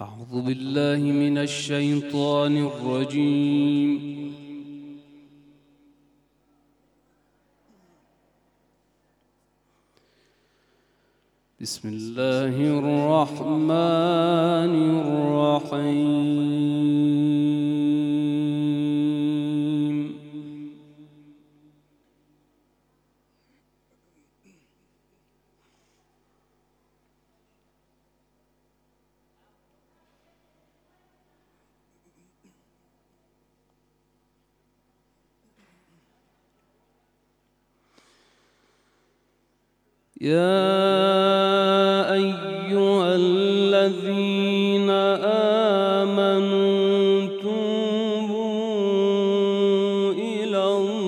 أعوذ بالله من الشيطان الرجيم. بسم الله الرحمن الرحيم. يا أيها الذين آمنوا توبوا إلى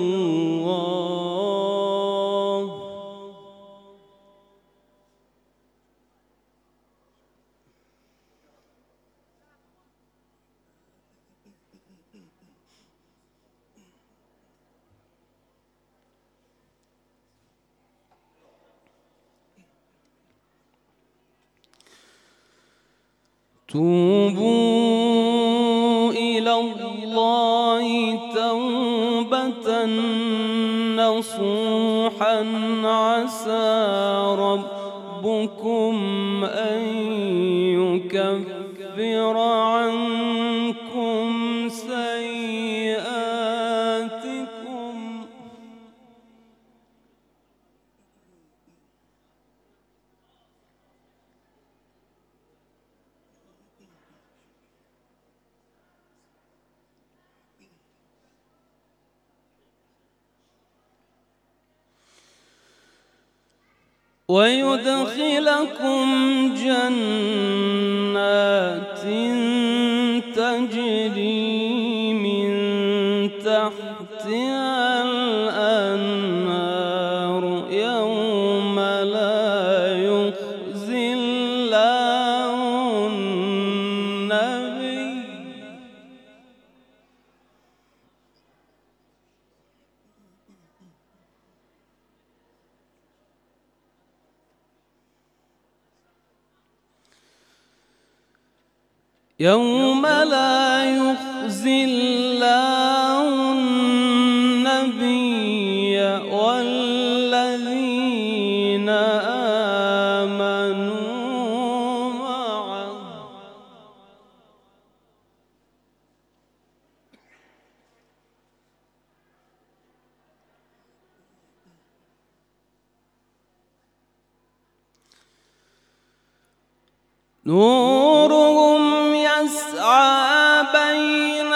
الله توبة نصوحا عسى ربكم أن يكفر عنكم سيئاتكم ويدخلكم جنات تجري من تحتها الأنهار يوم لا يخزي الله النبي يوم لا يخزي الله النبي والذين آمنوا معه نورهم يسعى بين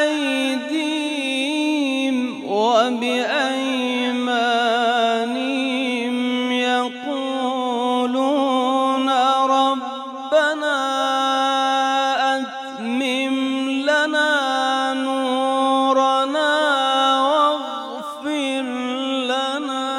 أيديهم وبأيمانهم يقولون ربنا أتمم لنا نورنا واغفر لنا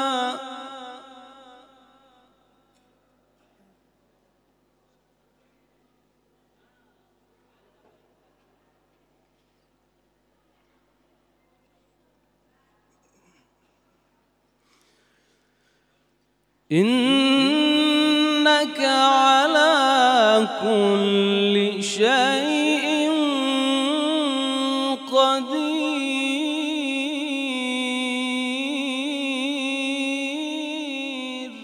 إنك على كل شيء قدير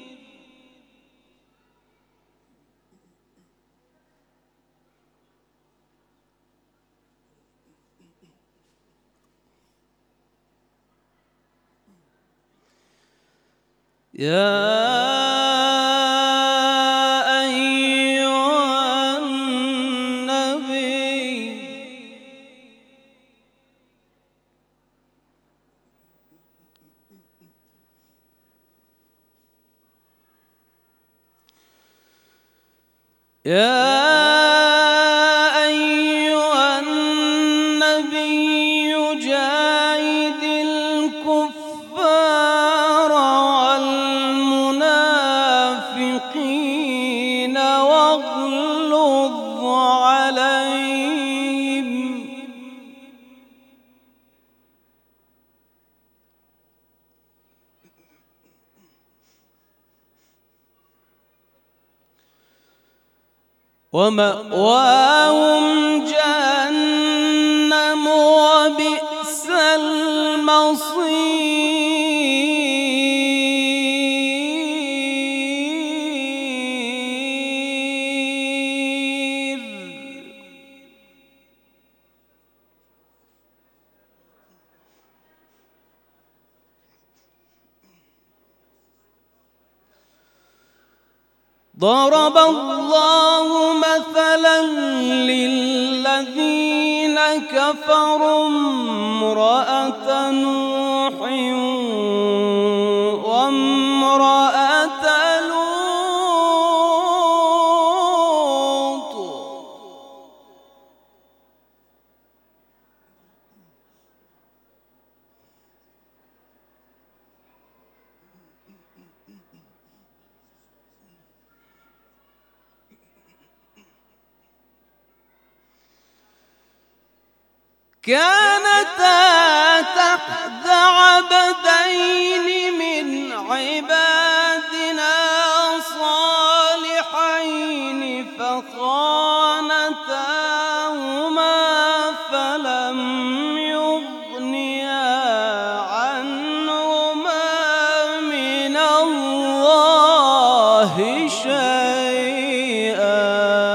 يا أيها النبي جاهد الكفار والمنافقين واغلظ عليهم ومأواهم جهنم وبئس المصير. ضرب الله مثلا للذين كفروا امرأة نوح وامرأة لوط كانتا تحت عبدين من عبادنا صالحين فخانتاهما فلم يغنيا عنهما من الله شيئا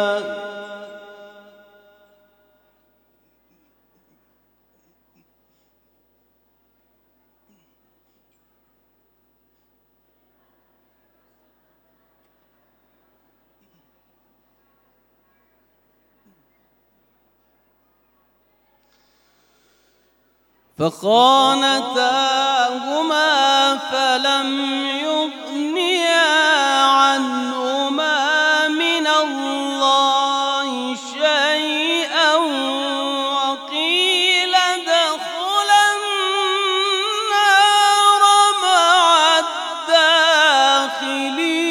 فخانتاهما فلم يغنيا عنهما من الله شيئا وقيل ادخلا النار مع الداخلين.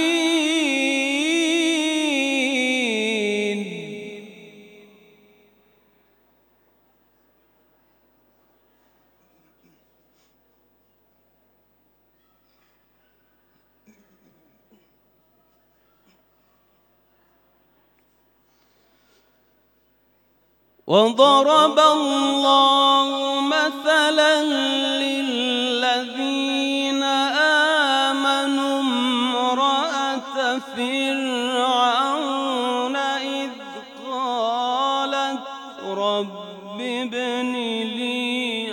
وضرب الله مثلا للذين آمنوا امرأة فرعون إذ قالت رب ابن لي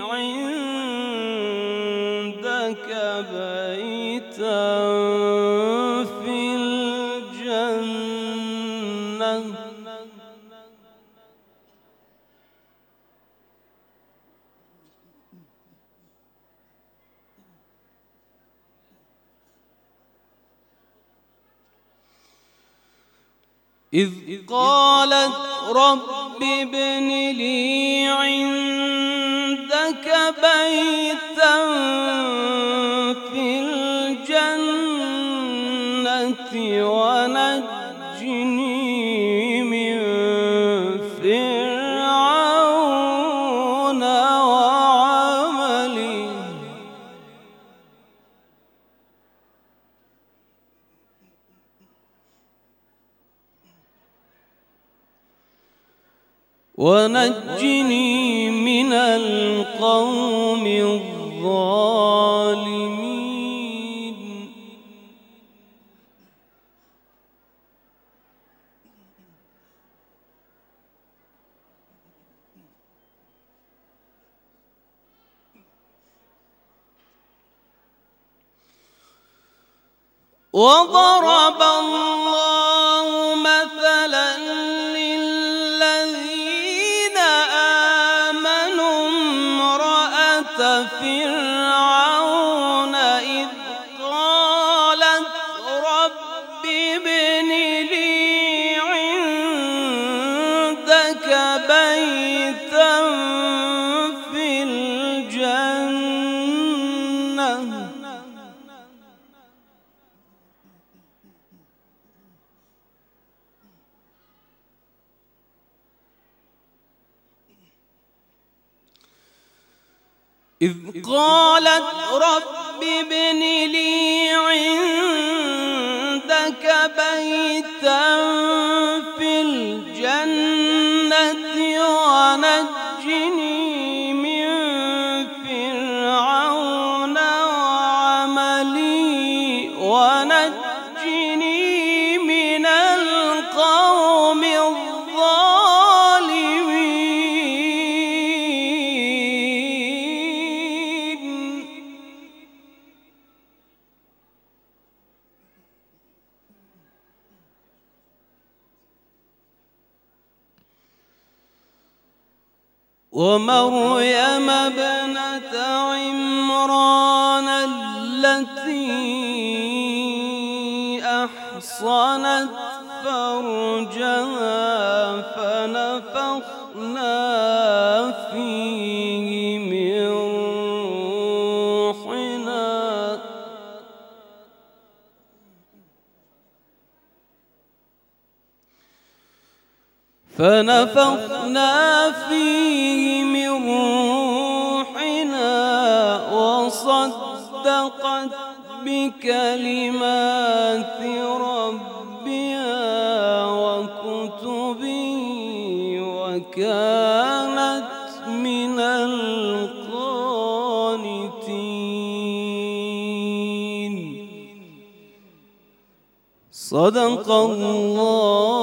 عندك بيتا في الجنة إذ قالت رب ابن لي عندك بيتا في الجنة ونجني من فرعون وعمله. ونجني من القوم الظالمين. وضرب الله مثلا للذين آمنوا امرأة فرعون إذ قالت رب ابن لي عندك بيتا في الجنة إذ قالت رب ابن لي عندك بيتا في الجنة ونجني من فرعون وعملي ونجني من القوم الظالمين. ومريم ابنة عمران التي أحصنت فرجها فنفخنا فيه من روحنا وصدقت بكلمات ربها وكتبه وكانت من القانتين. صدق الله